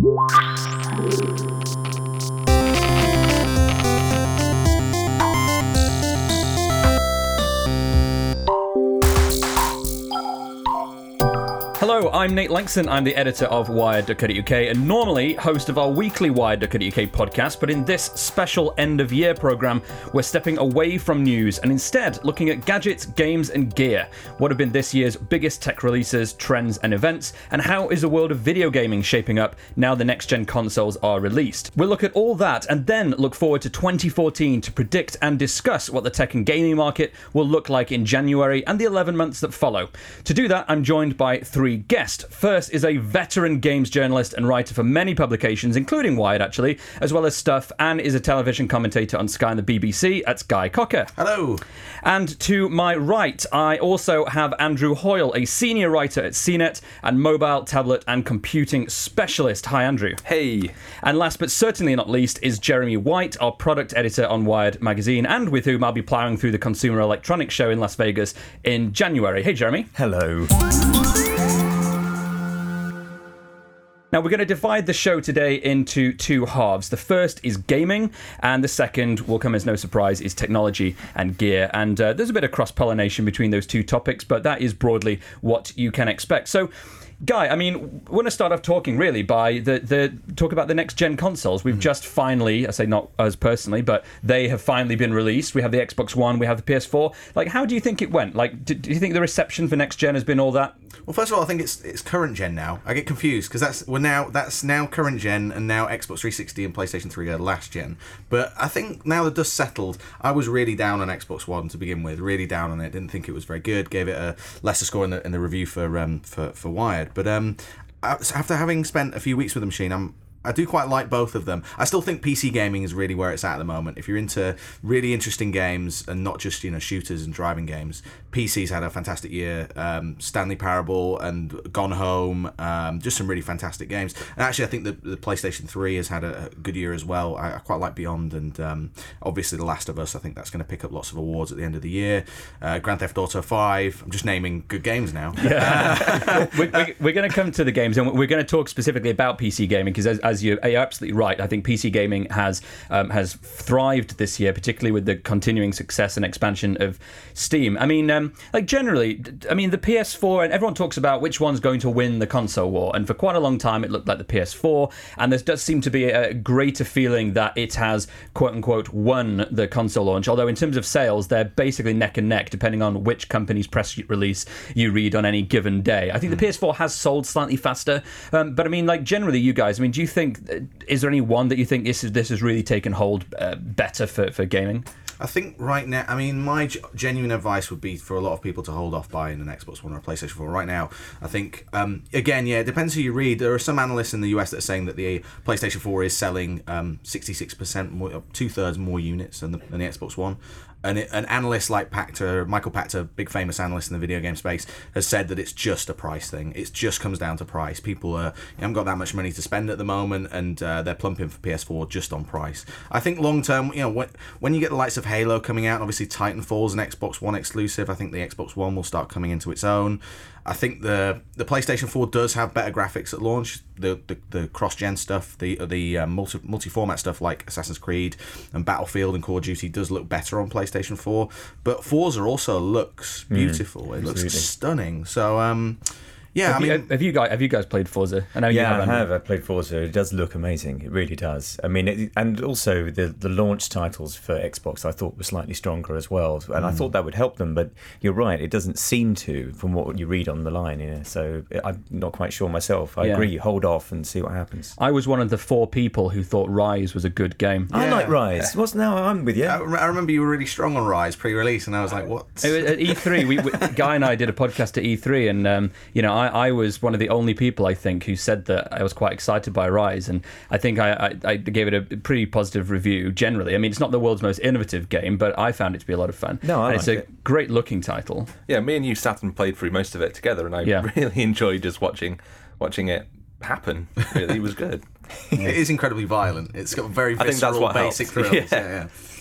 Hello, I'm Nate Langston. I'm the editor of Wired.co.uk and normally host of our weekly Wired.co.uk podcast, but in this special end-of-year programme, we're stepping away from news and instead looking at gadgets, games and gear. What have been this year's biggest tech releases, trends and events, and how is the world of video gaming shaping up now the next-gen consoles are released? We'll look at all that and then look forward to 2014 to predict and discuss what the tech and gaming market will look like in January and the 11 months that follow. To do that, I'm joined by three guests. First is a veteran games journalist and writer for many publications, including Wired actually, as well as Stuff, and is a television commentator on Sky and the BBC. That's Guy Cocker. Hello. And to my right, I also have Andrew Hoyle, a senior writer at CNET and mobile, tablet and computing specialist. Hi, Andrew. Hey. And last but certainly not least is Jeremy White, our product editor on Wired magazine, and with whom I'll be ploughing through the Consumer Electronics Show in Las Vegas in January. Hey, Jeremy. Hello. Now, we're going to divide the show today into two halves. The first is gaming, and the second, will come as no surprise, is technology and gear. And there's a bit of cross-pollination between those two topics, but that is broadly what you can expect. So, Guy, I mean, we're going to start off talking really by talk about the next-gen consoles. We've just finally, I say not us personally, but they have finally been released. We have the Xbox One, we have the PS4. Like, how do you think it went? Like, do you think the reception for next-gen has been all that? Well, first of all, I think it's current gen now. I get confused because that's now current gen, and now Xbox 360 and PlayStation 3 are last gen. But I think now the dust settled. I was really down on Xbox One to begin with, really down on it. Didn't think it was very good. Gave it a lesser score in the review for Wired. But after having spent a few weeks with the machine, I do quite like both of them. I still think PC gaming is really where it's at the moment. If you're into really interesting games and not just shooters and driving games, PC's had a fantastic year. Stanley Parable and Gone Home, just some really fantastic games. And actually, I think the PlayStation 3 has had a good year as well. I quite like Beyond and obviously The Last of Us. I think that's going to pick up lots of awards at the end of the year. Grand Theft Auto 5. I'm just naming good games now. Yeah. we're going to come to the games and we're going to talk specifically about PC gaming because as you're absolutely right. I think PC gaming has thrived this year, particularly with the continuing success and expansion of Steam. I mean, generally, the PS4, and everyone talks about which one's going to win the console war, and for quite a long time it looked like the PS4, and there does seem to be a greater feeling that it has, quote-unquote, won the console launch, although in terms of sales, they're basically neck and neck, depending on which company's press release you read on any given day. I think the PS4 has sold slightly faster, but I mean, generally, you guys, do you think, is there any one that you think this has really taken hold better for gaming? I think right now, my genuine advice would be for a lot of people to hold off buying an Xbox One or a PlayStation 4 right now. I think, again, it depends who you read. There are some analysts in the US that are saying that the PlayStation 4 is selling 66% more, two-thirds more units than the Xbox One. And an analyst like Michael Pachter, big famous analyst in the video game space, has said that it's just a price thing. It just comes down to price. People haven't got that much money to spend at the moment, and they're plumping for PS4 just on price. I think long term, when you get the likes of Halo coming out, and obviously Titanfall's an Xbox One exclusive. I think the Xbox One will start coming into its own. I think the PlayStation 4 does have better graphics at launch. The cross-gen stuff, the multi-format stuff like Assassin's Creed and Battlefield and Call of Duty does look better on PlayStation 4. But Forza also looks beautiful. It looks stunning. So yeah, have you guys played Forza? I know you have. I have. I played Forza. It does look amazing. It really does. And also the launch titles for Xbox I thought were slightly stronger as well, and I thought that would help them. But you're right, it doesn't seem to, from what you read on the line here. So I'm not quite sure myself. I agree. Hold off and see what happens. I was one of the 4 people who thought Rise was a good game. I like Rise. Now I'm with you. I remember you were really strong on Rise pre-release, and I was like, what? At E3, Guy and I did a podcast at E3, and I was one of the only people, I think, who said that I was quite excited by Rise, and I think I gave it a pretty positive review generally. It's not the world's most innovative game, but I found it to be a lot of fun. It's a great looking title. Yeah, me and you sat and played through most of it together, and I really enjoyed just watching it happen. Really, it was good. It is incredibly violent. It's got very visceral, basic thrills. Yeah.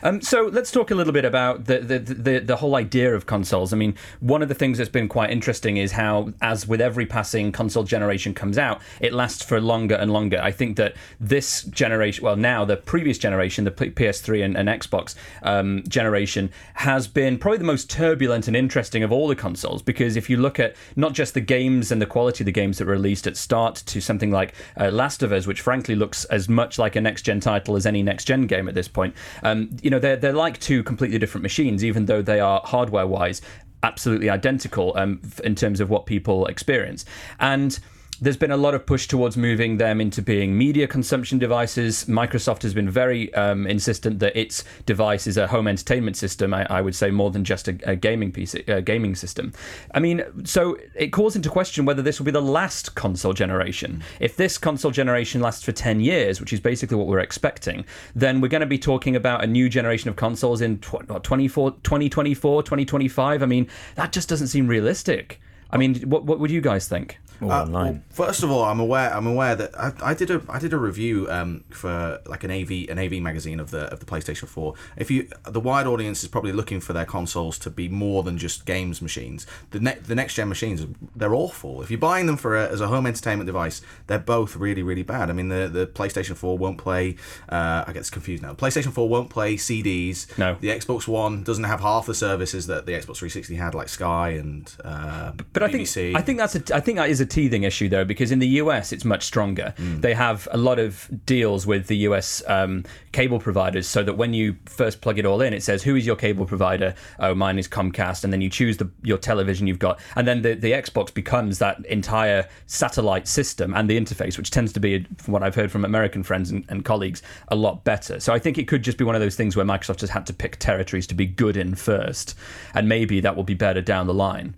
So let's talk a little bit about the whole idea of consoles. I mean, one of the things that's been quite interesting is how, as with every passing console generation comes out, it lasts for longer and longer. I think that this generation, well, now the previous generation, the PS3 and Xbox generation, has been probably the most turbulent and interesting of all the consoles, because if you look at not just the games and the quality of the games that were released at start to something like Last of Us, which frankly looks as much like a next-gen title as any next-gen game at this point, they're like two completely different machines, even though they are hardware-wise absolutely identical in terms of what people experience. And there's been a lot of push towards moving them into being media consumption devices. Microsoft has been very insistent that its device is a home entertainment system, I would say, more than just a gaming gaming system. I mean, so it calls into question whether this will be the last console generation. If this console generation lasts for 10 years, which is basically what we're expecting, then we're going to be talking about a new generation of consoles in 2024, 2025. I mean, that just doesn't seem realistic. I mean, what would you guys think? Online. Well, first of all, I'm aware that I did a review for like an AV magazine of the PlayStation 4. The wide audience is probably looking for their consoles to be more than just games machines. The next gen machines, they're awful. If you're buying them as a home entertainment device, they're both really, really bad. I mean, the PlayStation 4 won't play. I get confused now. PlayStation 4 won't play CDs. No. The Xbox One doesn't have half the services that the Xbox 360 had, like Sky and but BBC. I think that is a teething issue though, because in the US it's much stronger. They have a lot of deals with the US cable providers, so that when you first plug it all in, it says, who is your cable provider? Oh, mine is Comcast, and then you choose your television you've got, and then the Xbox becomes that entire satellite system and the interface, which tends to be, from what I've heard from American friends and colleagues, a lot better. So I think it could just be one of those things where Microsoft has had to pick territories to be good in first, and maybe that will be better down the line.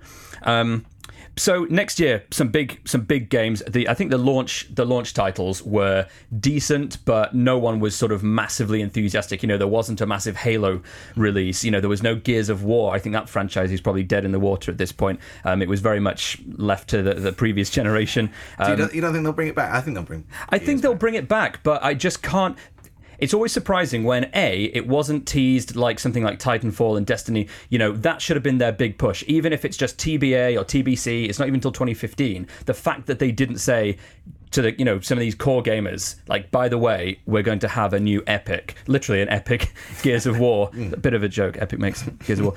So next year, some big games. I think the launch titles were decent, but no one was sort of massively enthusiastic. There wasn't a massive Halo release. There was no Gears of War. I think that franchise is probably dead in the water at this point. It was very much left to the previous generation. You don't think they'll bring it back? I think they'll bring it back, but I just can't. It's always surprising when it wasn't teased like something like Titanfall and Destiny. That should have been their big push. Even if it's just TBA or TBC, it's not even until 2015. The fact that they didn't say to some of these core gamers, like, by the way, we're going to have a new epic, literally an epic Gears of War. A bit of a joke. Epic makes Gears of War.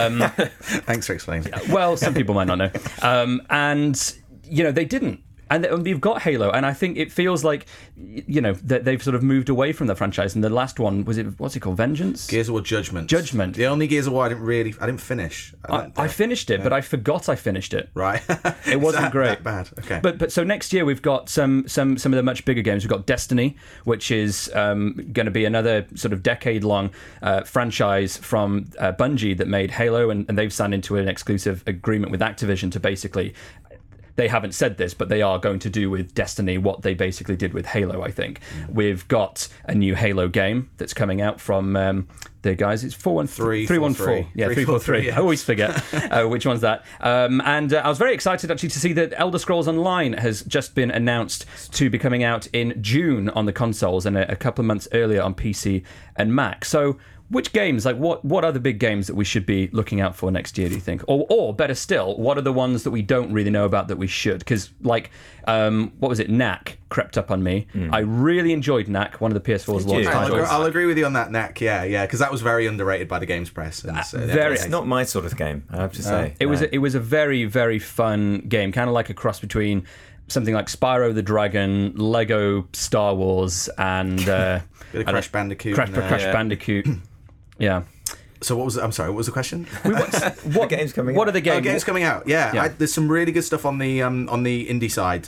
Thanks for explaining. Well, some people might not know. And they didn't. And you've got Halo, and I think it feels like, that they've sort of moved away from the franchise. And the last one, what's it called? Vengeance? Gears of War Judgment. The only Gears of War I didn't finish. I finished it, but I forgot I finished it. Right. It wasn't great. That bad. Okay. But so next year we've got some of the much bigger games. We've got Destiny, which is going to be another sort of decade-long franchise from Bungie that made Halo, and they've signed into an exclusive agreement with Activision to basically... They haven't said this, but they are going to do with Destiny what they basically did with Halo, I think. We've got a new Halo game that's coming out from the guys. It's 314. Yeah, 343. I always forget which one's that. And I was very excited, actually, to see that Elder Scrolls Online has just been announced to be coming out in June on the consoles and a couple of months earlier on PC and Mac. So... which games, like what are the big games that we should be looking out for next year, do you think? Or better still, what are the ones that we don't really know about that we should? Because, like, what was it? Knack crept up on me. I really enjoyed Knack, one of the PS4's launch titles. I'll agree with you on that, Knack. Yeah, because that was very underrated by the Games Press. And it's not my sort of game, I have to say. It was a very, very fun game, kind of like a cross between something like Spyro the Dragon, Lego Star Wars, and Crash Bandicoot. Crash Bandicoot. Yeah. So what was I'm sorry, what was the question? What games coming out? What are the games? Games coming out? Yeah. There's some really good stuff on the indie side.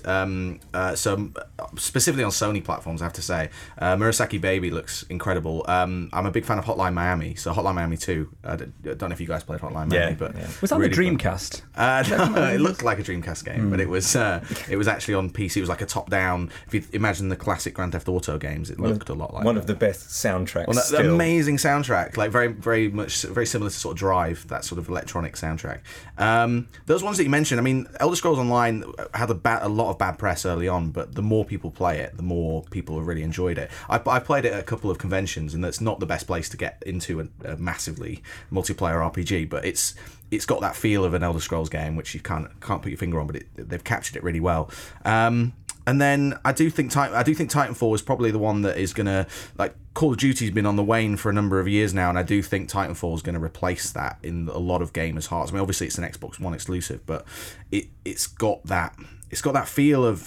So specifically on Sony platforms, I have to say. Murasaki Baby looks incredible. I'm a big fan of Hotline Miami. So Hotline Miami 2. I don't know if you guys played Hotline Miami, but was that really the Dreamcast? It looked like a Dreamcast game, but it was actually on PC. It was like a top-down. If you imagine the classic Grand Theft Auto games, it looked a lot like one of the best soundtracks. Well, amazing soundtrack, like very similar to sort of Drive, that sort of electronic soundtrack. Those ones that you mentioned, I mean, Elder Scrolls Online had a lot of bad press early on, but the more people people play it, the more people have really enjoyed it. I played it at a couple of conventions, and that's not the best place to get into a massively multiplayer RPG, but it's got that feel of an Elder Scrolls game, which you can't put your finger on, but they've captured it really well. And then I do think Titanfall is probably the one that is going to, like, Call of Duty's been on the wane for a number of years now, and I do think Titanfall is going to replace that in a lot of gamers' hearts. I mean, obviously it's an Xbox One exclusive, but it's got that feel of.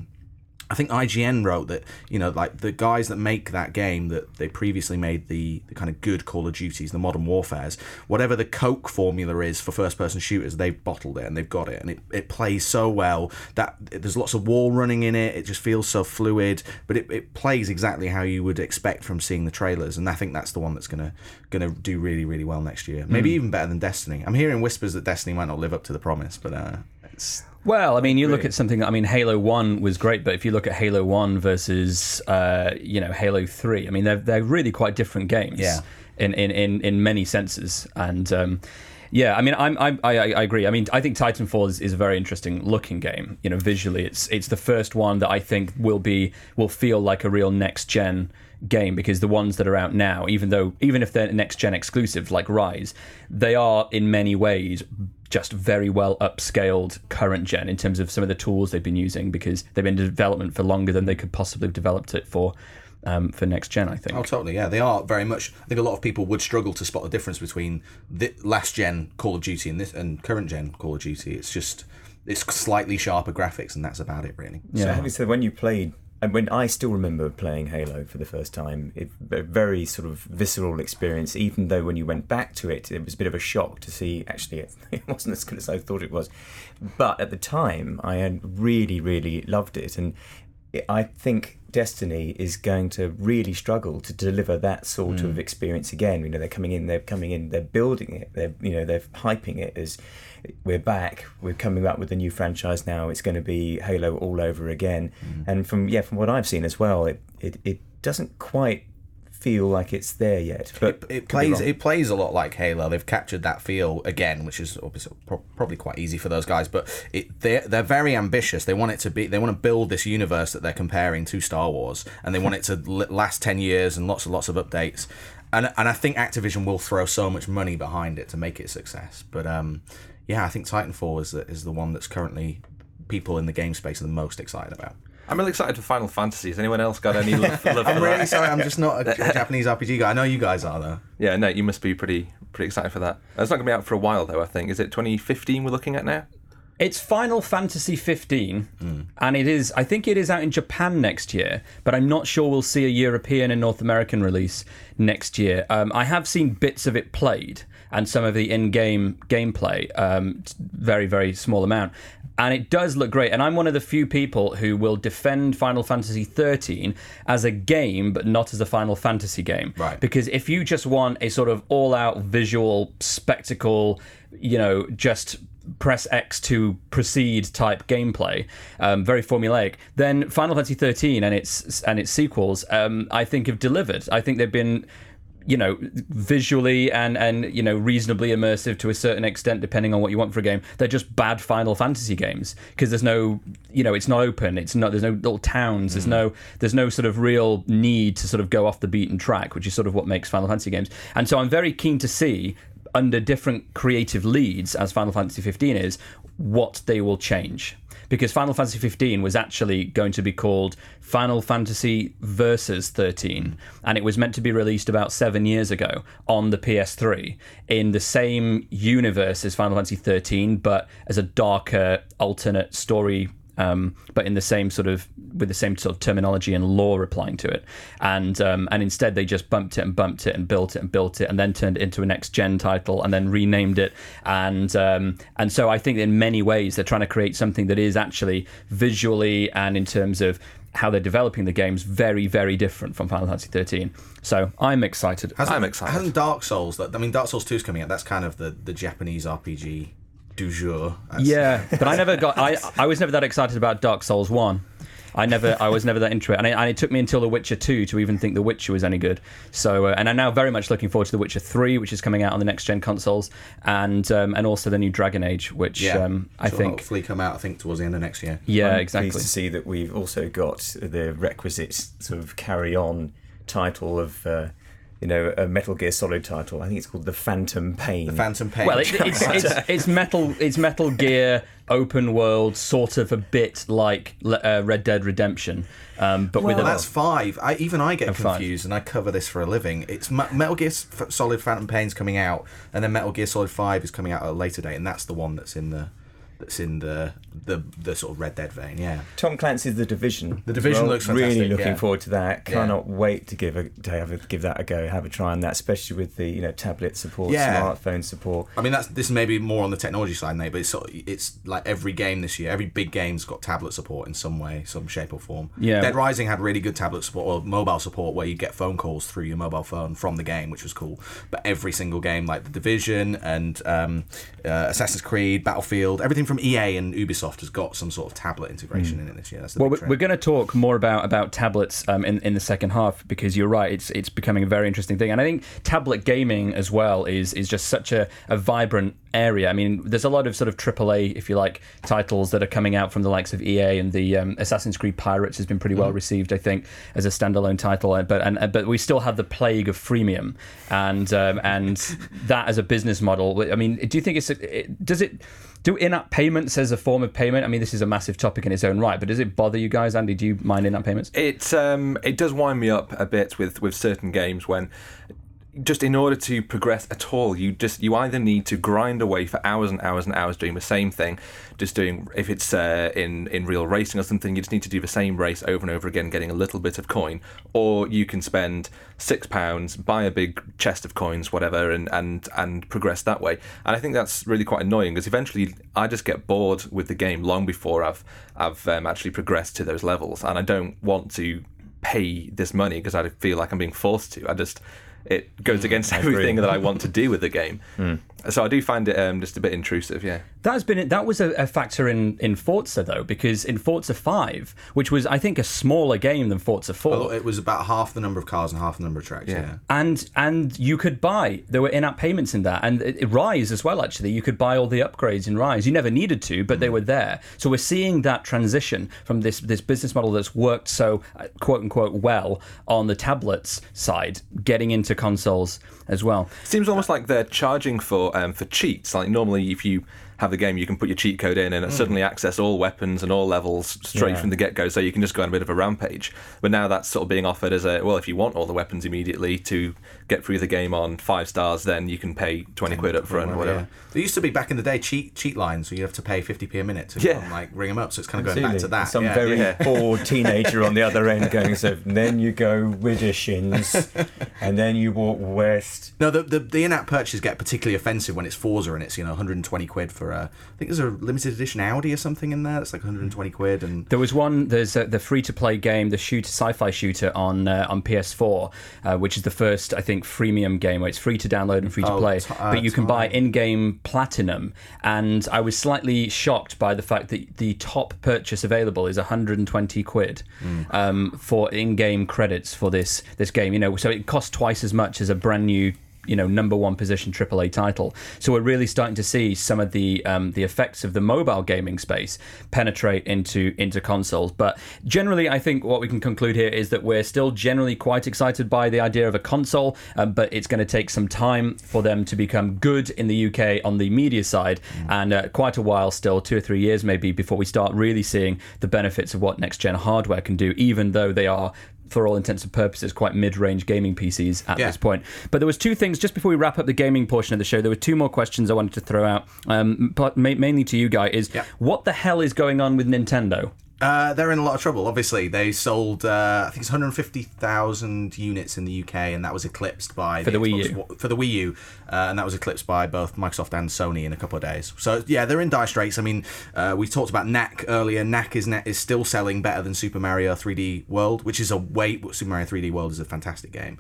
I think IGN wrote that, you know, like the guys that make that game, that they previously made the kind of good Call of Duties, the Modern Warfares, whatever the Coke formula is for first-person shooters, they've bottled it and they've got it, and it plays so well that there's lots of wall running in it. It just feels so fluid, but it plays exactly how you would expect from seeing the trailers, and I think that's the one that's gonna do really, really well next year. Maybe even better than Destiny. I'm hearing whispers that Destiny might not live up to the promise, but it's... Well, I mean, you look at something. I mean, Halo 1 was great, but if you look at Halo 1 versus, Halo 3, I mean, they're really quite different games. Yeah. In many senses, and I mean, I agree. I mean, I think Titanfall is a very interesting looking game. You know, visually, it's the first one that I think will feel like a real next gen game, because the ones that are out now, even if they're next gen exclusive like Rise, they are in many ways just very well upscaled current gen in terms of some of the tools they've been using, because they've been in development for longer than they could possibly have developed it for next gen, I think. Oh, totally, yeah. They are very much... I think a lot of people would struggle to spot the difference between the last gen Call of Duty and current gen Call of Duty. It's slightly sharper graphics, and that's about it, really. Yeah. So having said, when you played... And when I still remember playing Halo for the first time, a very sort of visceral experience, even though when you went back to it, it was a bit of a shock to see, actually, it wasn't as good as I thought it was. But at the time, I had really, really loved it. And I think Destiny is going to really struggle to deliver that sort of experience again. You know, they're coming in, they're building it, they're hyping it as we're back, we're coming up with a new franchise now, it's going to be Halo all over again. And from what I've seen as well, it doesn't quite feel like it's there yet, but it plays a lot like Halo. They've captured that feel again, which is obviously probably quite easy for those guys, but they're very ambitious. They want to build this universe that they're comparing to Star Wars, and they want it to last 10 years and lots of updates, and I think Activision will throw so much money behind it to make it a success. But I think Titanfall is the one that's currently people in the game space are the most excited about. I'm really excited for Final Fantasy. Has anyone else got any love for I'm really sorry, I'm just not a Japanese RPG guy. I know you guys are, though. Yeah, no, you must be pretty excited for that. It's not going to be out for a while, though, I think. Is it 2015 we're looking at now? It's Final Fantasy 15, and I think it is out in Japan next year, but I'm not sure we'll see a European and North American release next year. I have seen bits of it played, and some of the in-game gameplay, very, very small amount. And it does look great. And I'm one of the few people who will defend Final Fantasy 13 as a game, but not as a Final Fantasy game. Right. Because if you just want a sort of all-out visual spectacle, just press X to proceed type gameplay, very formulaic, then Final Fantasy 13 and its sequels, I think have delivered. I think they've been... visually and reasonably immersive to a certain extent, depending on what you want for a game. They're just bad Final Fantasy games because there's no, it's not open. There's no little towns. There's no sort of real need to sort of go off the beaten track, which is sort of what makes Final Fantasy games. And so I'm very keen to see, under different creative leads, as Final Fantasy 15 is, what they will change. Because Final Fantasy 15 was actually going to be called Final Fantasy Versus 13, and it was meant to be released about 7 years ago on the PS3 in the same universe as Final Fantasy 13, but as a darker alternate story, but in the same sort of with the same sort of terminology and lore applying to it, and instead they just bumped it and built it and then turned it into a next gen title and then renamed it, and so I think in many ways they're trying to create something that is actually visually and in terms of how they're developing the games very, very different from Final Fantasy 13. So I'm excited. Hasn't Dark Souls? Dark Souls 2 is coming out. That's kind of the Japanese RPG du jour. Yeah, but I was never that excited about Dark Souls 1. I was never that into it, and it took me until The Witcher 2 to even think The Witcher was any good. So, and I'm now very much looking forward to The Witcher 3, which is coming out on the next gen consoles, and also the new Dragon Age, which I think hopefully come out towards the end of next year. Yeah, I'm exactly. Pleased to see that we've also got the requisite sort of carry-on title of. A Metal Gear Solid title. I think it's called The Phantom Pain. The Phantom Pain. Well, it's Metal Gear open world, sort of a bit like Red Dead Redemption, but with that's 5. I get confused, 5. and I cover this for a living. It's Metal Gear Solid Phantom Pain's coming out, and then Metal Gear Solid 5 is coming out at a later date, and that's the one that's in the sort of Red Dead vein. Yeah. Tom Clancy's The Division. The Division looks fantastic. Really looking forward to that. Cannot wait to give that a go. Have a try on that, especially with the tablet support, smartphone support. I mean, this may be more on the technology side, Nate, but it's like every game this year, every big game's got tablet support in some way, some shape or form. Yeah. Dead Rising had really good tablet support or mobile support where you get phone calls through your mobile phone from the game, which was cool. But every single game, like The Division and Assassin's Creed, Battlefield, everything from EA and Ubisoft has got some sort of tablet integration in it this year. That's the big trend. We're going to talk more about tablets in the second half, because you're right, it's becoming a very interesting thing, and I think tablet gaming as well is just such a vibrant area. I mean, there's a lot of sort of AAA, if you like, titles that are coming out from the likes of EA, and the Assassin's Creed Pirates has been pretty well received, I think, as a standalone title. But we still have the plague of freemium, and that as a business model. I mean, do you think do in-app payments as a form of payment? I mean, this is a massive topic in its own right, but does it bother you guys, Andy? Do you mind in-app payments? It does wind me up a bit with certain games when, just in order to progress at all, you either need to grind away for hours and hours and hours doing the same thing, if it's in real racing or something, you just need to do the same race over and over again, getting a little bit of coin, or you can spend £6, buy a big chest of coins, whatever, and progress that way. And I think that's really quite annoying, because eventually I just get bored with the game long before I've actually progressed to those levels, and I don't want to pay this money because I feel like I'm being forced to. It goes against everything that I want to do with the game. So I do find it just a bit intrusive, yeah. That was a factor in Forza, though, because in Forza 5, which was, I think, a smaller game than Forza 4. It was about half the number of cars and half the number of tracks, yeah. And you could there were in-app payments in that. And Rise as well, actually. You could buy all the upgrades in Rise. You never needed to, but they were there. So we're seeing that transition from this business model that's worked so, quote-unquote, well on the tablets side, getting into consoles as well. Seems almost like they're charging for cheats. Like normally, if you have the game, you can put your cheat code in and suddenly access all weapons and all levels straight from the get-go, so you can just go on a bit of a rampage. But now that's sort of being offered as if you want all the weapons immediately to get through the game on 5 stars, then you can pay 20 quid up front or whatever. Yeah. There used to be, back in the day, cheat lines, so you have to pay 50p a minute to ring them up, so it's kind of going back to that. Some very bored teenager on the other end going, so then you go Widdershins, and then you walk west. No, the in-app purchases get particularly offensive when it's Forza and it's 120 quid for I think there's a limited edition Audi or something in there. It's like 120 quid. And there's the free-to-play game, the sci-fi shooter on PS4, which is the first, I think, freemium game where it's free to download and free to play, but you can buy in-game platinum. And I was slightly shocked by the fact that the top purchase available is 120 quid for in-game credits for this game. So it costs twice as much as a brand new number one position AAA title. So we're really starting to see some of the effects of the mobile gaming space penetrate into consoles. But generally, I think what we can conclude here is that we're still generally quite excited by the idea of a console, but it's going to take some time for them to become good in the UK on the media side, and quite a while still, 2 or 3 years maybe, before we start really seeing the benefits of what next-gen hardware can do, even though they are, for all intents and purposes, quite mid-range gaming PCs at this point. But there was 2 things, just before we wrap up the gaming portion of the show, there were 2 more questions I wanted to throw out, but mainly to you, Guy, is what the hell is going on with Nintendo? They're in a lot of trouble. Obviously, they sold I think it's 150,000 units in the UK, and that was eclipsed by for the Wii U, and that was eclipsed by both Microsoft and Sony in a couple of days. So yeah, they're in dire straits. I mean, we talked about Knack earlier. Knack is still selling better than Super Mario 3D World, which is Super Mario 3D World is a fantastic game.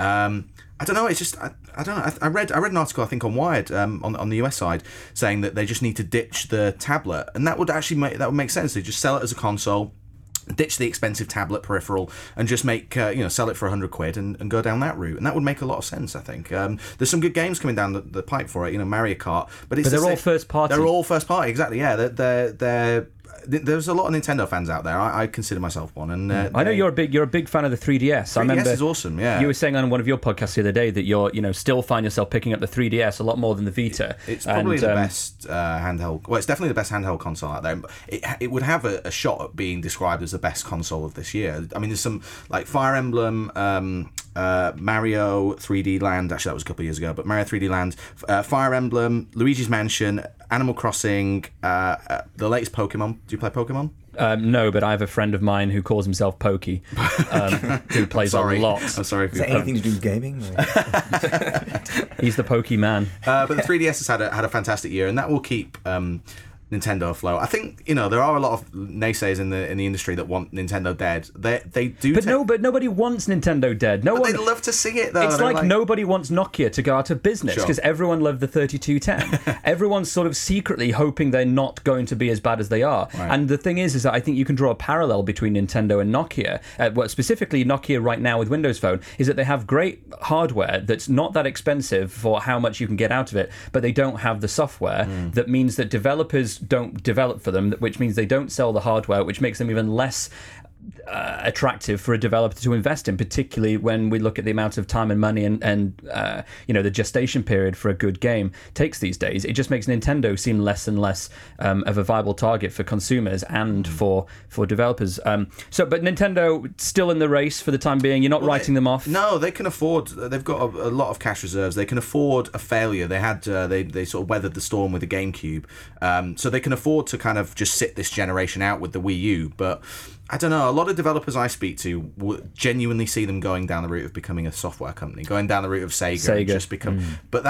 I don't know. It's just I don't know. I read an article, I think, on Wired on the US side, saying that they just need to ditch the tablet, and that would actually make sense. They just sell it as a console. ditch the expensive tablet peripheral and just make sell it for £100 and go down that route, and that would make a lot of sense. I think there's some good games coming down the pipe for it, Mario Kart, but they're all first party. They're all first party, exactly. Yeah, there's a lot of Nintendo fans out there. I consider myself one, and I know you're a big fan of the 3DS. I remember is awesome. Yeah, you were saying on one of your podcasts the other day that you're still find yourself picking up the 3DS a lot more than the Vita. It's probably the best handheld. Well, it's definitely the best handheld console out there. It would have a shot at being described as the best console of this year. I mean, there's some like Fire Emblem, Mario 3D Land. Actually, that was a couple of years ago, but Mario 3D Land, Fire Emblem, Luigi's Mansion, Animal Crossing, the latest Pokemon. Do you play Pokemon? No, but I have a friend of mine who calls himself Pokey, who plays a lot. I'm sorry. Is that anything to do with gaming? He's the Pokey man. But the 3DS has had a fantastic year, and that will keep Nintendo afloat. I think there are a lot of naysayers in the industry that want Nintendo dead. They do, but nobody wants Nintendo dead. They'd love to see it though. It's like nobody wants Nokia to go out of business because everyone loved the 3210. Everyone's sort of secretly hoping they're not going to be as bad as they are. Right. And the thing is that I think you can draw a parallel between Nintendo and Nokia. Specifically Nokia right now with Windows Phone is that they have great hardware that's not that expensive for how much you can get out of it, but they don't have the software. That means that developers don't develop for them, which means they don't sell the hardware, which makes them even less attractive for a developer to invest in, particularly when we look at the amount of time and money and the gestation period for a good game takes these days. It just makes Nintendo seem less and less of a viable target for consumers and for developers. But Nintendo still in the race for the time being. You're not writing them off. No, they can afford. They've got a lot of cash reserves. They can afford a failure. They had they sort of weathered the storm with the GameCube, so they can afford to kind of just sit this generation out with the Wii U. But I don't know, a lot of developers I speak to genuinely see them going down the route of becoming a software company, going down the route of Sega. And just become. But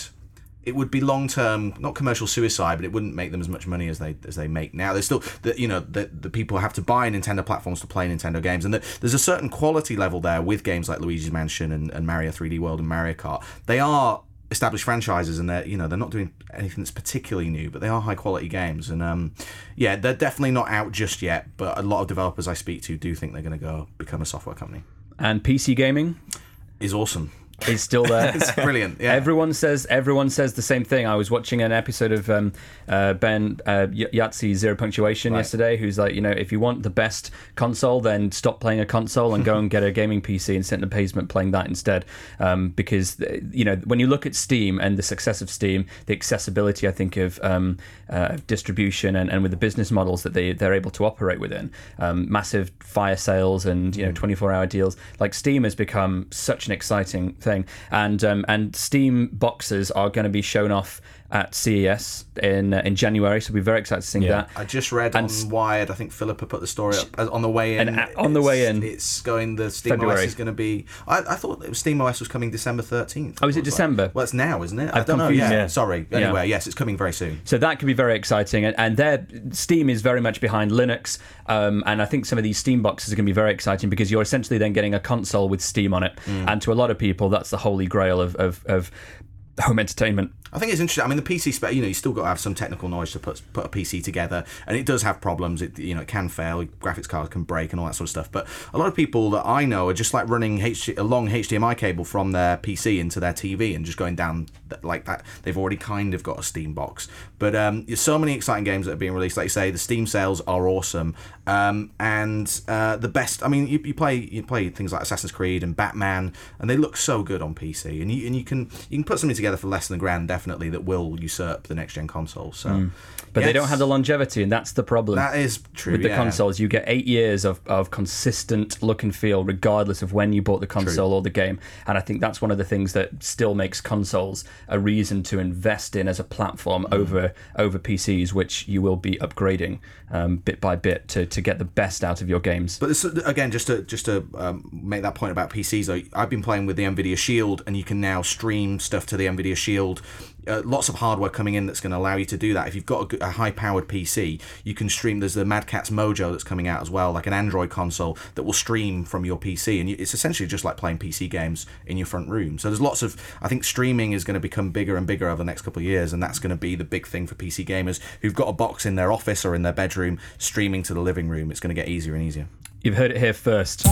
it would be long term, not commercial suicide, but it wouldn't make them as much money as they make now. There's still the people have to buy Nintendo platforms to play Nintendo games, and there's a certain quality level there with games like Luigi's Mansion and Mario 3D World and Mario Kart. They are established franchises, and they're not doing anything that's particularly new, but they are high quality games, and they're definitely not out just yet, but a lot of developers I speak to do think they're going to go become a software company. And PC gaming is awesome. It's still there. It's brilliant. Yeah. Everyone says the same thing. I was watching an episode of Ben Yahtzee Zero Punctuation yesterday, who's like, if you want the best console, then stop playing a console and go and get a gaming PC and sit in the basement playing that instead. Because when you look at Steam and the success of Steam, the accessibility, I think, of distribution and with the business models that they're able to operate within, massive fire sales and 24-hour deals, like Steam has become such an exciting thing. And Steam boxes are going to be shown off at CES in January, so we're very excited to see that. I just read on Wired, I think Philippa put the story up on the way in. It's going, the Steam February. OS is going to be, I thought Steam OS was coming December 13th. Oh, is it December? Well, it's now, isn't it? I don't know. Yeah. Sorry. Anyway, yes, it's coming very soon. So that could be very exciting. And Steam is very much behind Linux. And I think some of these Steam boxes are going to be very exciting because you're essentially then getting a console with Steam on it. And to a lot of people, that's the holy grail of home entertainment. I think it's interesting. I mean, the PC spec, you still got to have some technical knowledge to put a PC together, and it does have problems. It can fail, graphics cards can break, and all that sort of stuff. But a lot of people that I know are just like running a long HDMI cable from their PC into their TV and just going down like that. They've already kind of got a Steam box. But there's so many exciting games that are being released. Like you say, the Steam sales are awesome, and the best. I mean, you play things like Assassin's Creed and Batman, and they look so good on PC. And you can put something together for less than $1,000, definitely, that will usurp the next gen console. So, but they don't have the longevity, and that's the problem. That is true with the consoles. You get 8 years of consistent look and feel, regardless of when you bought the console or the game. And I think that's one of the things that still makes consoles a reason to invest in as a platform over PCs, which you will be upgrading bit by bit to get the best out of your games. But this, again, just to make that point about PCs, though, I've been playing with the Nvidia Shield, and you can now stream stuff to the Nvidia Shield lots of hardware coming in that's going to allow you to do that. If you've got a high-powered PC, you can stream. There's the Mad Catz Mojo that's coming out as well, like an Android console that will stream from your PC, and it's essentially just like playing PC games in your front room. So there's lots of, I think streaming is going to become bigger and bigger over the next couple of years, and that's going to be the big thing for PC gamers who've got a box in their office or in their bedroom streaming to the living room. It's going to get easier and easier. You've heard it here first.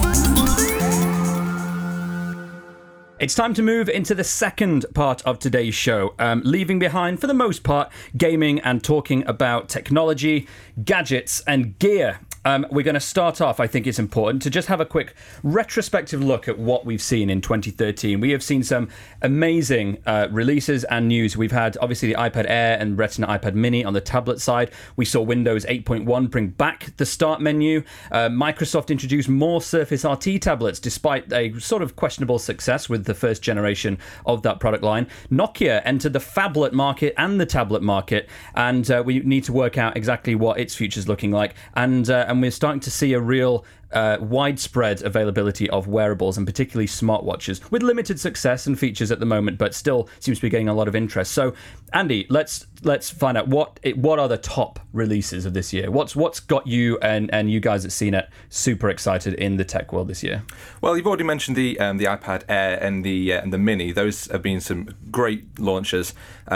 It's time to move into the second part of today's show, leaving behind, for the most part, gaming and talking about technology, gadgets and gear. We're going to start off, I think it's important, to just have a quick retrospective look at what we've seen in 2013. We have seen some amazing releases and news. We've had, obviously, the iPad Air and Retina iPad Mini on the tablet side. We saw Windows 8.1 bring back the start menu. Microsoft introduced more Surface RT tablets, despite a sort of questionable success with the first generation of that product line. Nokia entered the phablet market and the tablet market, and we need to work out exactly what its future's looking like. And we're starting to see a real widespread availability of wearables, and particularly smartwatches, with limited success and features at the moment, but still seems to be getting a lot of interest. So, Andy, let's find out what are the top releases of this year. What's got you and you guys at CNET super excited in the tech world this year? Well, you've already mentioned the iPad Air and the Mini. Those have been some great launches.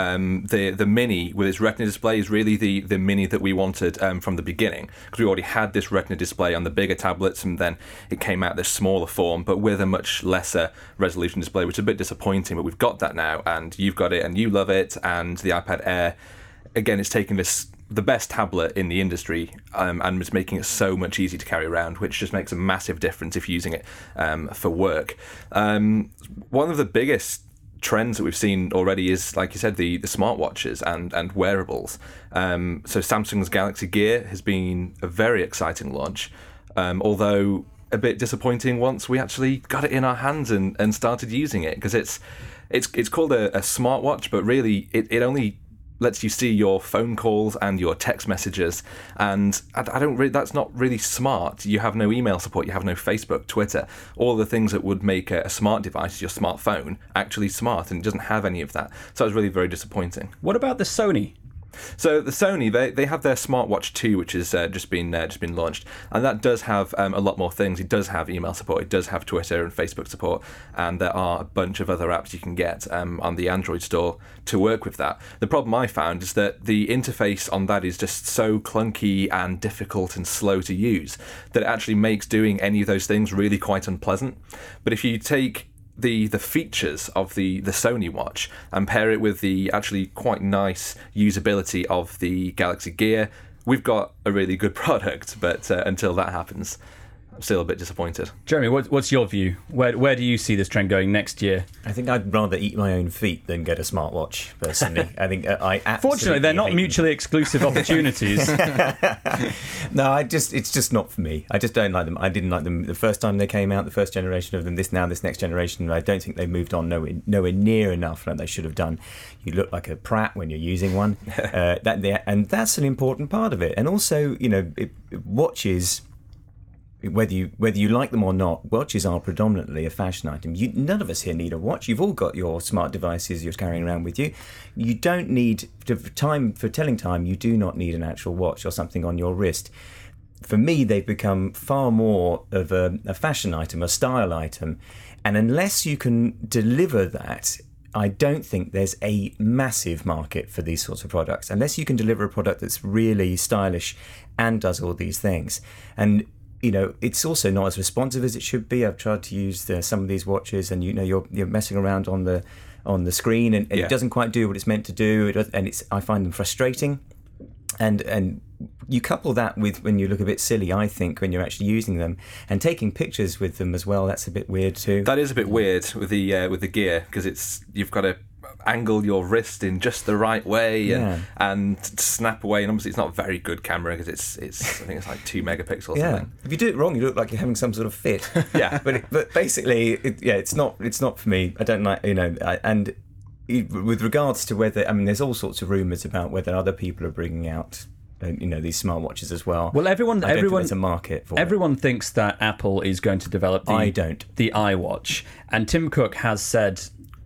The Mini with its Retina display is really the Mini that we wanted from the beginning, because we already had this Retina display on the bigger tablets, and then it came out this smaller form, but with a much lesser resolution display, which is a bit disappointing. But we've got that now, and you've got it, and you love it. And the iPad Air, again, it's taking the best tablet in the industry, and it's making it so much easier to carry around, which just makes a massive difference if you're using it for work. One of the biggest trends that we've seen already is, like you said, the smartwatches and wearables. So Samsung's Galaxy Gear has been a very exciting launch, although a bit disappointing once we actually got it in our hands and started using it, because it's called a smartwatch, but really it only lets you see your phone calls and your text messages, and that's not really smart. You have no email support, you have no Facebook, Twitter, all the things that would make a smart device, your smartphone, actually smart, and it doesn't have any of that. So it was really very disappointing. What about the Sony? So the Sony, they have their Smartwatch 2, which has just been launched, and that does have a lot more things. It does have email support, it does have Twitter and Facebook support, and there are a bunch of other apps you can get on the Android store to work with that. The problem I found is that the interface on that is just so clunky and difficult and slow to use that it actually makes doing any of those things really quite unpleasant. But if you take the features of the Sony watch and pair it with the actually quite nice usability of the Galaxy Gear, we've got a really good product. But until that happens, I'm still a bit disappointed. Jeremy, what's your view? Where do you see this trend going next year? I think I'd rather eat my own feet than get a smartwatch, personally. I think I absolutely Fortunately, they're not mutually exclusive opportunities. No, it's just not for me. I just don't like them. I didn't like them the first time they came out, the first generation of them. This next generation, I don't think they've moved on nowhere near enough like they should have done. You look like a prat when you're using one, and that's an important part of it. And also, watches, whether you like them or not, watches are predominantly a fashion item. None of us here need a watch. You've all got your smart devices you're carrying around with you. You don't need for telling time. You do not need an actual watch or something on your wrist. For me, they've become far more of a fashion item, a style item, and unless you can deliver that, I don't think there's a massive market for these sorts of products. Unless you can deliver a product that's really stylish and does all these things. And it's also not as responsive as it should be. I've tried to use some of these watches, and you're messing around on the screen, and it doesn't quite do what it's meant to do. I find them frustrating, and you couple that with when you look a bit silly, I think, when you're actually using them and taking pictures with them as well. That's a bit weird too. That is a bit weird with the Gear, because you've got to angle your wrist in just the right way and snap away, and obviously it's not a very good camera, because it's I think it's like 2 megapixels or something. If you do it wrong, you look like you're having some sort of fit. But basically it's not for me. I don't like, and with regards to whether, there's all sorts of rumours about whether other people are bringing out these smartwatches as well. Well, everyone think there's a market for everyone thinks that Apple is going to develop the I don't. the iWatch, and Tim Cook has said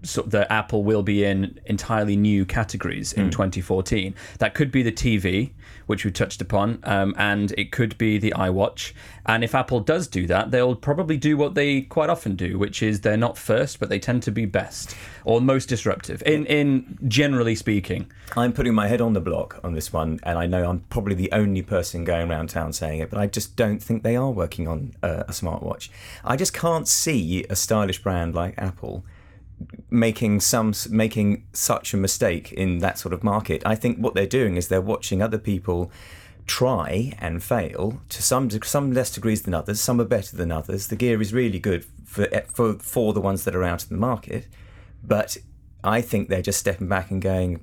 that Apple will be in entirely new categories in 2014. That could be the TV, which we touched upon, and it could be the iWatch. And if Apple does do that, they'll probably do what they quite often do, which is they're not first, but they tend to be best or most disruptive. In generally speaking, I'm putting my head on the block on this one, and I know I'm probably the only person going around town saying it, but I just don't think they are working on a smartwatch. I just can't see a stylish brand like Apple making such a mistake in that sort of market. I think what they're doing is they're watching other people try and fail to some less degrees than others. Some are better than others. The gear is really good for the ones that are out in the market, but I think they're just stepping back and going,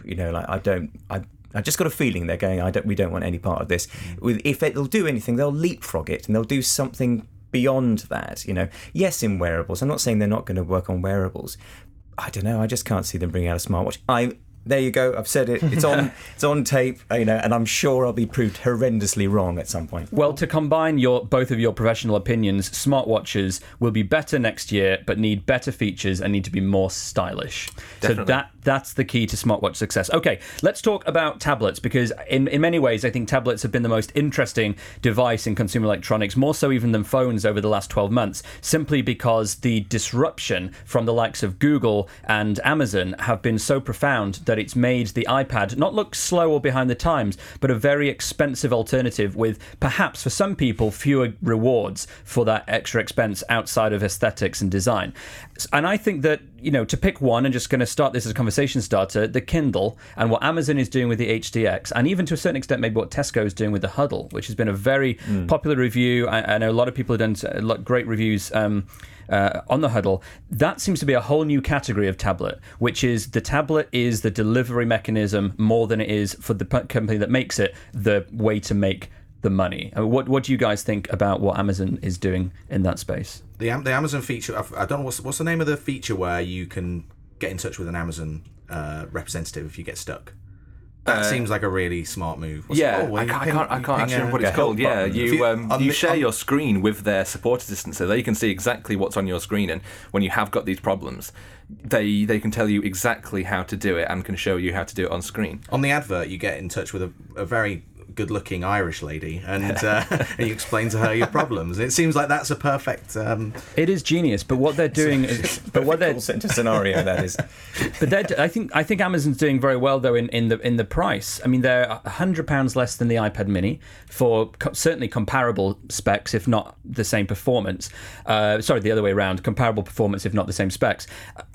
I just got a feeling they're going, we don't want any part of this. If they'll do anything, they'll leapfrog it and they'll do something beyond that. Yes, in wearables. I'm not saying they're not going to work on wearables. I don't know. I just can't see them bringing out a smartwatch. There you go. I've said it. It's on. It's on tape. And I'm sure I'll be proved horrendously wrong at some point. Well, to combine both of your professional opinions, smartwatches will be better next year, but need better features and need to be more stylish. Definitely. So that's the key to smartwatch success. Okay, let's talk about tablets, because in many ways, I think tablets have been the most interesting device in consumer electronics, more so even than phones over the last 12 months, simply because the disruption from the likes of Google and Amazon have been so profound that it's made the iPad not look slow or behind the times, but a very expensive alternative with perhaps for some people fewer rewards for that extra expense outside of aesthetics and design. And I think that, to pick one, and just going to start this as a conversation starter, the Kindle and what Amazon is doing with the HDX, and even to a certain extent maybe what Tesco is doing with the Huddle, which has been a very popular review. I know a lot of people have done great reviews on the Huddle. That seems to be a whole new category of tablet, which is the tablet is the delivery mechanism more than it is for the company that makes it the way to make the money. What do you guys think about what Amazon is doing in that space? The Amazon feature, I don't know what's the name of the feature where you can get in touch with an Amazon representative if you get stuck. That seems like a really smart move. I can't actually remember what it's called. Yeah, you share your screen with their support assistant, so they can see exactly what's on your screen, and when you have got these problems, they can tell you exactly how to do it and can show you how to do it on screen. On the advert, you get in touch with a very good-looking Irish lady, and you explain to her your problems. It seems like that's a perfect. It is genius, but what they're doing is, scenario that is. But I think Amazon's doing very well though in the price. I mean, they're £100 less than the iPad Mini for certainly comparable specs, if not the same performance. Sorry, the other way around: comparable performance, if not the same specs.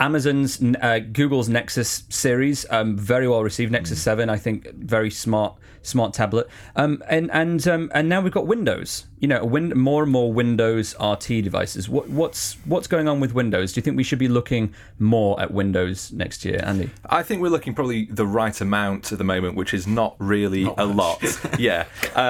Google's Nexus series, very well received. Nexus 7, I think, very smart tablet. And now we've got Windows. More and more Windows RT devices. What's going on with Windows? Do you think we should be looking more at Windows next year, Andy? I think we're looking probably the right amount at the moment, which is not really a lot. Yeah.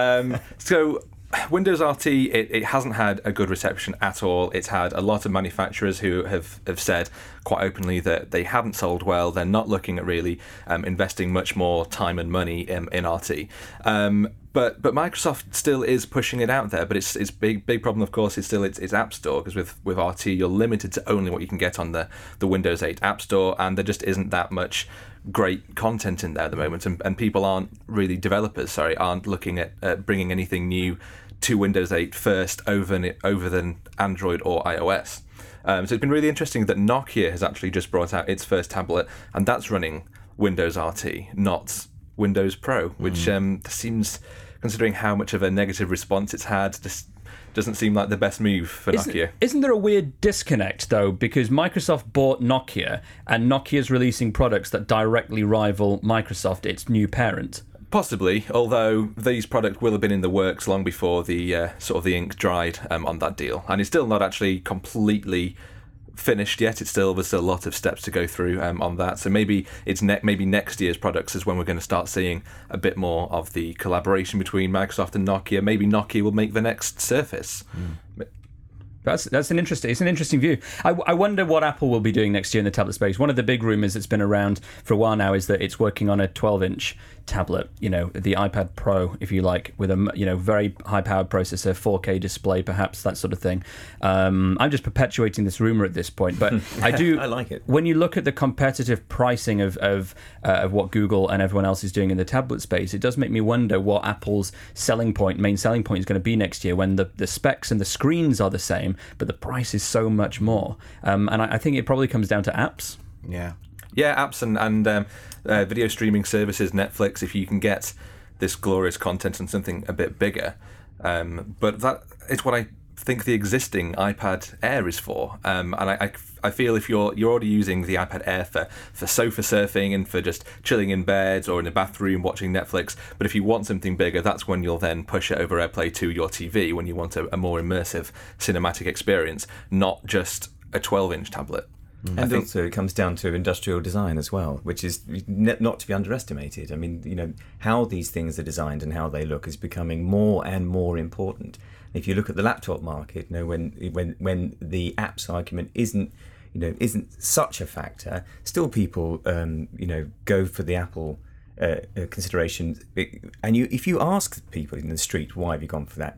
So Windows RT, it hasn't had a good reception at all. It's had a lot of manufacturers who have said quite openly that they haven't sold well. They're not looking at really investing much more time and money in RT. But Microsoft still is pushing it out there. But its big problem, of course, is still its App Store, because with RT you're limited to only what you can get on the Windows 8 App Store, and there just isn't that much great content in there at the moment, and people aren't looking at bringing anything new to Windows 8 first over than Android or iOS. So it's been really interesting that Nokia has actually just brought out its first tablet, and that's running Windows RT, not Windows Pro, which seems, considering how much of a negative response it's had, just doesn't seem like the best move for Nokia. Isn't there a weird disconnect, though? Because Microsoft bought Nokia, and Nokia's releasing products that directly rival Microsoft, its new parent. Possibly, although these products will have been in the works long before the the ink dried on that deal, and it's still not actually completely finished yet. There's still a lot of steps to go through on that. So maybe maybe next year's products is when we're going to start seeing a bit more of the collaboration between Microsoft and Nokia. Maybe Nokia will make the next Surface. That's an interesting view. I wonder what Apple will be doing next year in the tablet space. One of the big rumours that's been around for a while now is that it's working on a 12-inch tablet, the iPad Pro, if you like, with a very high-powered processor, 4K display, perhaps, that sort of thing. I'm just perpetuating this rumor at this point, but I do. I like it. When you look at the competitive pricing of what Google and everyone else is doing in the tablet space, it does make me wonder what Apple's main selling point is going to be next year, when the specs and the screens are the same, but the price is so much more. And I think it probably comes down to apps. Yeah. Yeah, apps and video streaming services, Netflix, if you can get this glorious content and something a bit bigger. But that is what I think the existing iPad Air is for. And I feel if you're already using the iPad Air for sofa surfing and for just chilling in bed or in a bathroom watching Netflix, but if you want something bigger, that's when you'll then push it over AirPlay to your TV, when you want a more immersive cinematic experience, not just a 12-inch tablet. And also it comes down to industrial design as well, which is not to be underestimated. I mean, how these things are designed and how they look is becoming more and more important. If you look at the laptop market, when the apps argument isn't such a factor, still people go for the Apple consideration. And if you ask people in the street, why have you gone for that?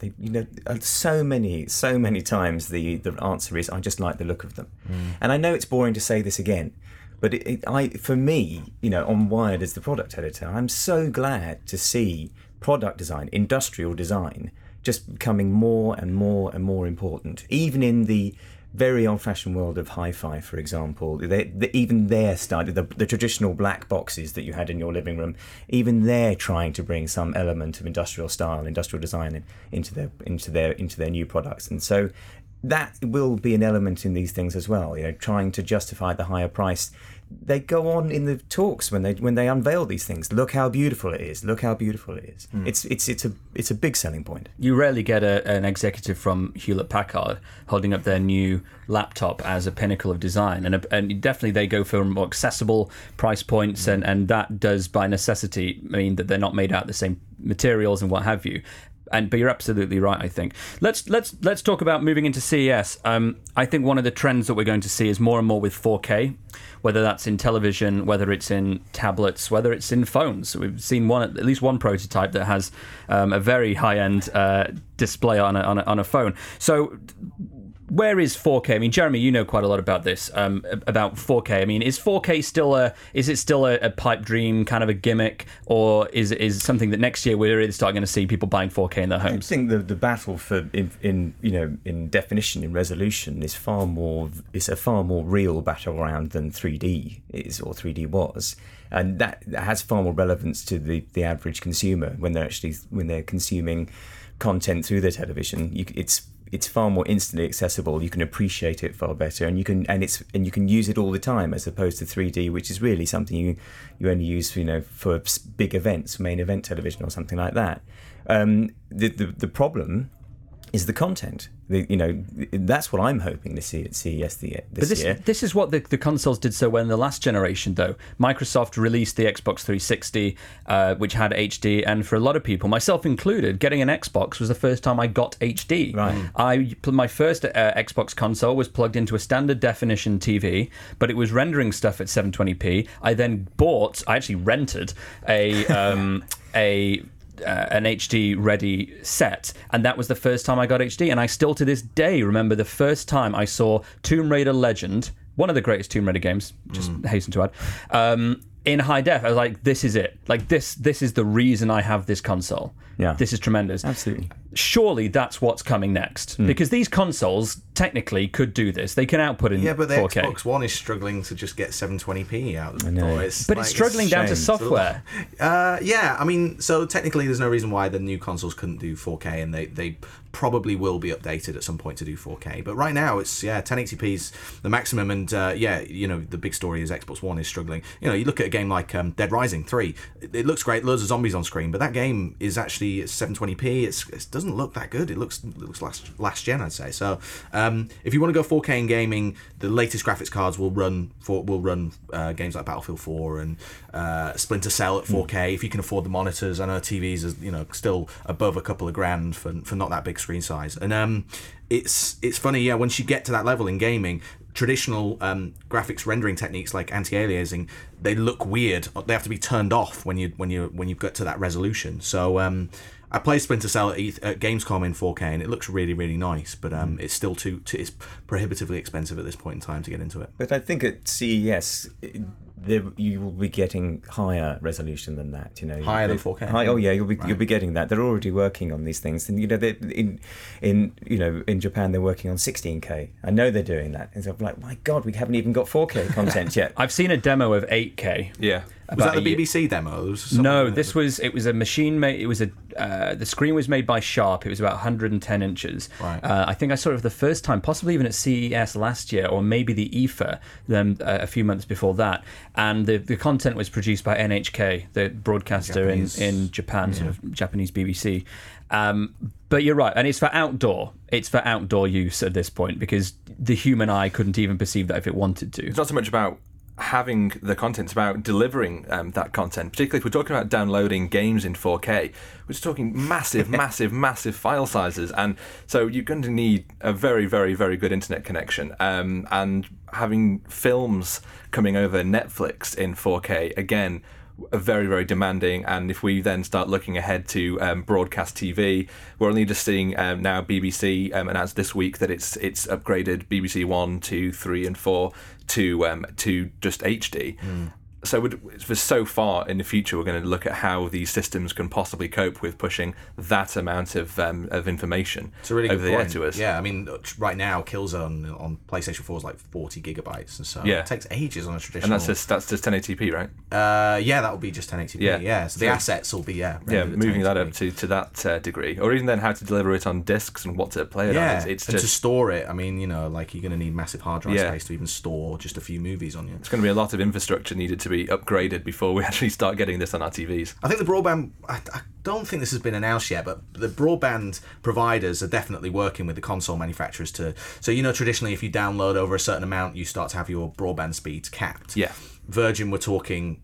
So many times the answer is, I just like the look of them. And I know it's boring to say this again, but for me, on Wired as the product editor, I'm so glad to see product design, industrial design, just becoming more and more and more important, even in the very old-fashioned world of hi-fi, for example. Even they're starting, the traditional black boxes that you had in your living room, even they're trying to bring some element of industrial style, industrial design into their new products. And so that will be an element in these things as well, trying to justify the higher price. They go on in the talks when they unveil these things. Look how beautiful it is. Look how beautiful it is. It's a big selling point. You rarely get an executive from Hewlett-Packard holding up their new laptop as a pinnacle of design, and definitely they go for more accessible price points, and that does by necessity mean that they're not made out of the same materials and what have you. But you're absolutely right, I think. Let's talk about moving into CES. I think one of the trends that we're going to see is more and more with 4K, whether that's in television, whether it's in tablets, whether it's in phones. We've seen at least one prototype that has a very high-end display on a phone. So where is 4K? I mean, Jeremy, you know quite a lot about this, about 4K. I mean, is 4K still a pipe dream, kind of a gimmick, or is something that next year we're really starting to see people buying 4K in their homes? I think the battle for in definition, in resolution, is a far more real battleground than 3D is, or 3D was. And that has far more relevance to the average consumer when they're consuming content through their television. It's far more instantly accessible. You can appreciate it far better, and you can use it all the time, as opposed to 3D, which is really something you only use for big events, main event television or something like that. The problem is the content. That's what I'm hoping to see at CES this year. This is what the consoles did so well in the last generation, though. Microsoft released the Xbox 360, which had HD, and for a lot of people, myself included, getting an Xbox was the first time I got HD. Right. My first Xbox console was plugged into a standard definition TV, but it was rendering stuff at 720p. I then actually rented an HD ready set, and that was the first time I got HD. And I still to this day remember the first time I saw Tomb Raider Legend, one of the greatest Tomb Raider games, just hasten to add, in high def. I was like, this is it. Like, this is the reason I have this console. Yeah, this is tremendous. Absolutely. Surely that's what's coming next, because these consoles technically could do this. They can output in 4K. Yeah, but the Xbox One is struggling to just get 720p out of the door. It's struggling down to software. Yeah, I mean, so technically there's no reason why the new consoles couldn't do 4K, and they probably will be updated at some point to do 4K. But right now it's 1080p is the maximum, and the big story is Xbox One is struggling. You look at a game like Dead Rising 3. It looks great, loads of zombies on screen, but that game is actually 720p. It doesn't look that good. It looks last gen, I'd say. So if you want to go 4K in gaming, the latest graphics cards will run games like Battlefield 4 and Splinter Cell at 4K. If you can afford the monitors, I know TVs are still above a couple of grand for not that big screen size. And it's funny, once you get to that level in gaming, traditional graphics rendering techniques like anti-aliasing, they look weird. They have to be turned off when you get to that resolution. So I played Splinter Cell at Gamescom in 4K, and it looks really, really nice. But it's still it's prohibitively expensive at this point in time to get into it. But I think at CES, you will be getting higher resolution than that. Higher than 4K. Oh yeah, you'll be getting that. They're already working on these things, and in Japan they're working on 16K. I know they're doing that, and so I'm like, my God, we haven't even got 4K content yet. I've seen a demo of 8K. Yeah. Was that the BBC demo? No, it was a machine made. It was the screen was made by Sharp. It was about 110 inches. Right. I think I saw it for the first time, possibly even at CES last year, or maybe the IFA a few months before that. And the content was produced by NHK, the broadcaster in Japan, sort of Japanese BBC. But you're right, and it's for outdoor. It's for outdoor use at this point, because the human eye couldn't even perceive that if it wanted to. It's not so much about having the content, it's about delivering that content, particularly if we're talking about downloading games in 4K. We're just talking massive massive file sizes, and so you're going to need a very, very, very good internet connection, and having films coming over Netflix in 4K, again, are very, very demanding. And if we then start looking ahead to broadcast TV, we're only just seeing now BBC announced this week that it's upgraded BBC 1, 2, 3 and 4 to just HD. So for so far in the future, we're going to look at how these systems can possibly cope with pushing that amount of information really over the air to us. Yeah, I mean, right now, Killzone on PlayStation 4 is like 40 gigabytes, and so it takes ages on a traditional. And that's just 1080p, right? Yeah, that will be just 1080p. Yeah, so the assets will be moving that up to that degree, or even then how to deliver it on discs and what to play it on. It's and just to store it. I mean, like you're going to need massive hard drive space to even store just a few movies on you. It's going to be a lot of infrastructure needed to be upgraded before we actually start getting this on our TVs. I think the broadband, I don't think this has been announced yet, but the broadband providers are definitely working with the console manufacturers so traditionally if you download over a certain amount, you start to have your broadband speeds capped. Yeah. Virgin were talking,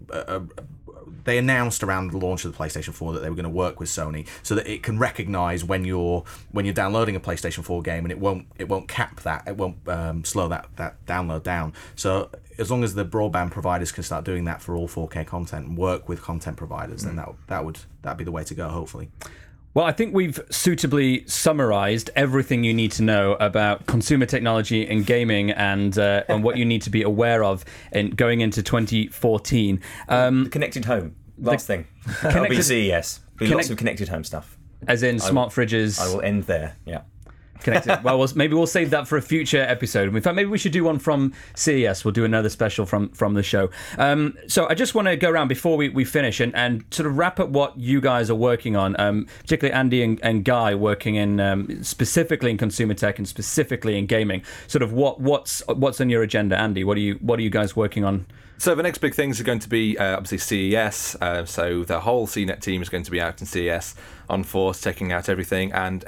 they announced around the launch of the PlayStation 4 that they were going to work with Sony so that it can recognize when you're downloading a PlayStation 4 game, and it won't cap that, it won't slow that download down. So as long as the broadband providers can start doing that for all 4K content and work with content providers, then that'd be the way to go, hopefully. Well, I think we've suitably summarized everything you need to know about consumer technology and gaming, and what you need to be aware of in going into 2014. The connected home, last thing. That'll be CES. Lots of connected home stuff. As in smart fridges. I will end there, yeah. Connected. Well, maybe we'll save that for a future episode. In fact, maybe we should do one from CES. We'll do another special from the show. So I just want to go around before we finish and sort of wrap up what you guys are working on, particularly Andy and Guy working in specifically in consumer tech and specifically in gaming. Sort of what's on your agenda, Andy? What are you guys working on? So the next big things are going to be obviously CES. So the whole CNET team is going to be out in CES on Force, checking out everything, and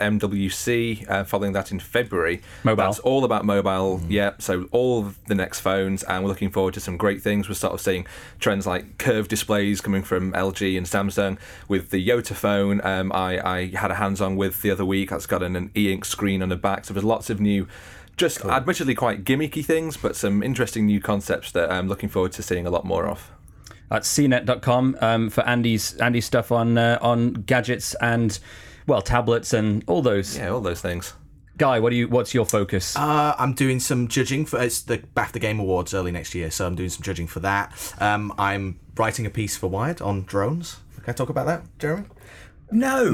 MWC following that in February. Mobile. That's all about mobile. Yeah. So all of the next phones, and we're looking forward to some great things. We're sort of seeing trends like curved displays coming from LG and Samsung with the Yota phone. I had a hands-on with the other week. That's got an e-ink screen on the back. So there's lots of new. Just admittedly quite gimmicky things, but some interesting new concepts that I'm looking forward to seeing a lot more of. At cnet.com for Andy's stuff on gadgets and tablets and all those. Yeah, all those things. Guy, what's your focus? I'm doing some judging for it's the BAFTA Game Awards early next year, so I'm doing some judging for that. I'm writing a piece for Wired on drones. Can I talk about that, Jeremy? No.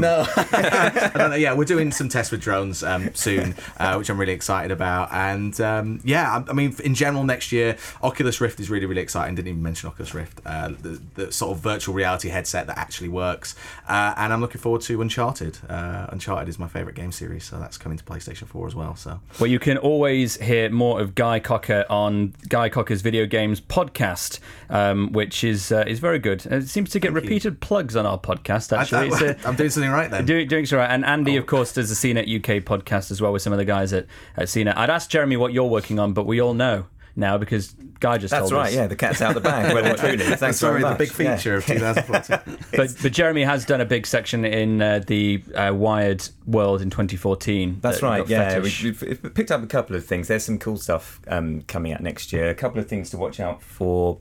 I don't know. Yeah, we're doing some tests with drones soon, which I'm really excited about. And I mean, in general, next year, Oculus Rift is really, really exciting. Didn't even mention Oculus Rift, the sort of virtual reality headset that actually works. And I'm looking forward to Uncharted. Uncharted is my favourite game series, so that's coming to PlayStation 4 as well. So, well, you can always hear more of Guy Cocker on Guy Cocker's Video Games podcast, which is very good. It seems to get repeated plugs on our podcast. Actually, I'm doing something right then. Doing so right. And Andy, of course, does the CNET UK podcast as well with some of the guys at CNET. I'd ask Jeremy what you're working on, but we all know now because Guy just That's told right, us. yeah, the cat's out the bag. Well and truly. Thanks Sorry, very the much. big feature of 2014. But Jeremy has done a big section in the Wired world in 2014. That's that right, got yeah. Fetish. We've picked up a couple of things. There's some cool stuff coming out next year. A couple of things to watch out for.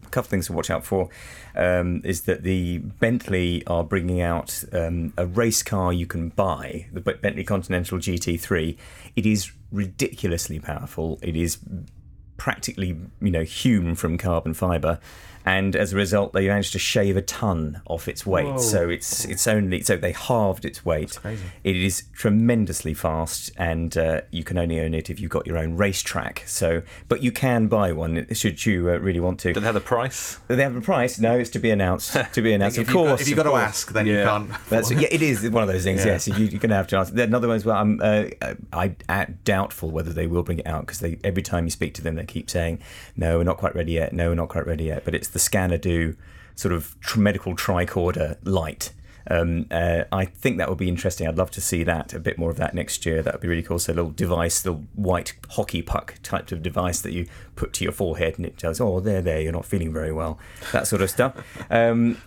Is that the Bentley are bringing out a race car you can buy, the Bentley Continental GT3. It is ridiculously powerful. It is practically, hewn from carbon fibre, and as a result, they managed to shave a ton off its weight. Whoa. So so they halved its weight. That's crazy. It is tremendously fast, and you can only own it if you've got your own racetrack. But you can buy one should you really want to. Do they have a price? Do they have a price? No, it's to be announced. Of course, if you've got to ask, then you can't. it is one of those things. Yeah. Yes, you're going to have to ask. Another one as well. I'm doubtful whether they will bring it out because every time you speak to them, they keep saying, "No, we're not quite ready yet. No, we're not quite ready yet." But it's the Scanadu sort of medical tricorder light. I think that would be interesting. I'd love to see that, a bit more of that next year. That would be really cool. So a little white hockey puck type of device that you put to your forehead and it tells, oh, there, you're not feeling very well. That sort of stuff. And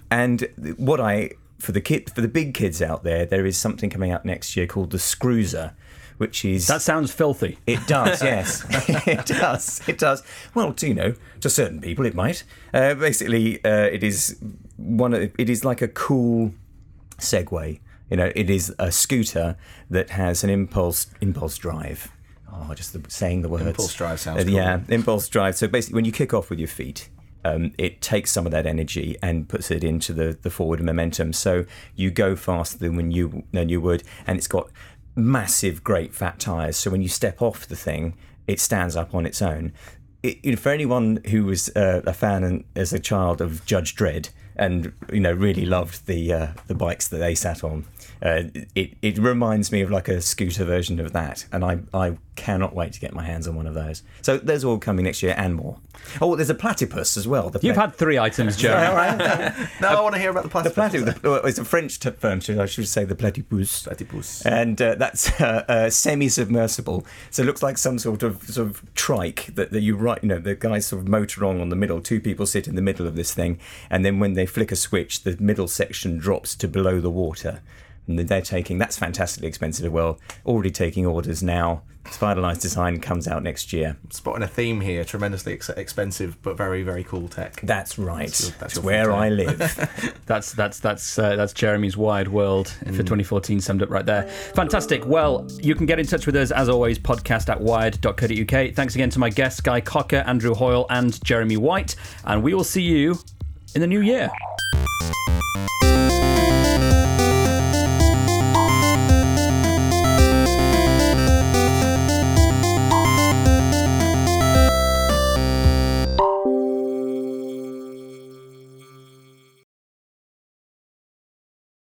for the big kids out there is something coming out next year called the Scruiser, which is... That sounds filthy. It does, yes. It does. Well, to certain people it might. Basically, it is like a cool Segway. It is a scooter that has an impulse drive. Oh, just saying the words. Impulse drive sounds cool. Yeah, impulse drive. So basically, when you kick off with your feet, it takes some of that energy and puts it into the forward momentum. So you go faster than you would, and it's got massive, great fat tyres. So when you step off the thing, it stands up on its own. For anyone who was a fan as a child of Judge Dredd and really loved the bikes that they sat on, it reminds me of like a scooter version of that, and I cannot wait to get my hands on one of those. So there's all coming next year and more. Oh, there's a platypus as well. You've had 3 items, Jeremy. No, I want to hear about the platypus. It's a French term, I should say, the platypus. Platypus. And that's semi-submersible. So it looks like some sort of trike that you write. The guys sort of motor on the middle. 2 people sit in the middle of this thing, and then when they flick a switch, the middle section drops to below the water. And that's fantastically expensive as well. Already taking orders now. Its finalised design comes out next year. Spotting a theme here: tremendously expensive but very, very cool tech. That's right. That's where I live. That's Jeremy's Wired World for 2014 summed up right there. Fantastic. Well, you can get in touch with us as always, podcast@wired.co.uk. Thanks again to my guests, Guy Cocker, Andrew Hoyle, and Jeremy White. And we will see you in the new year.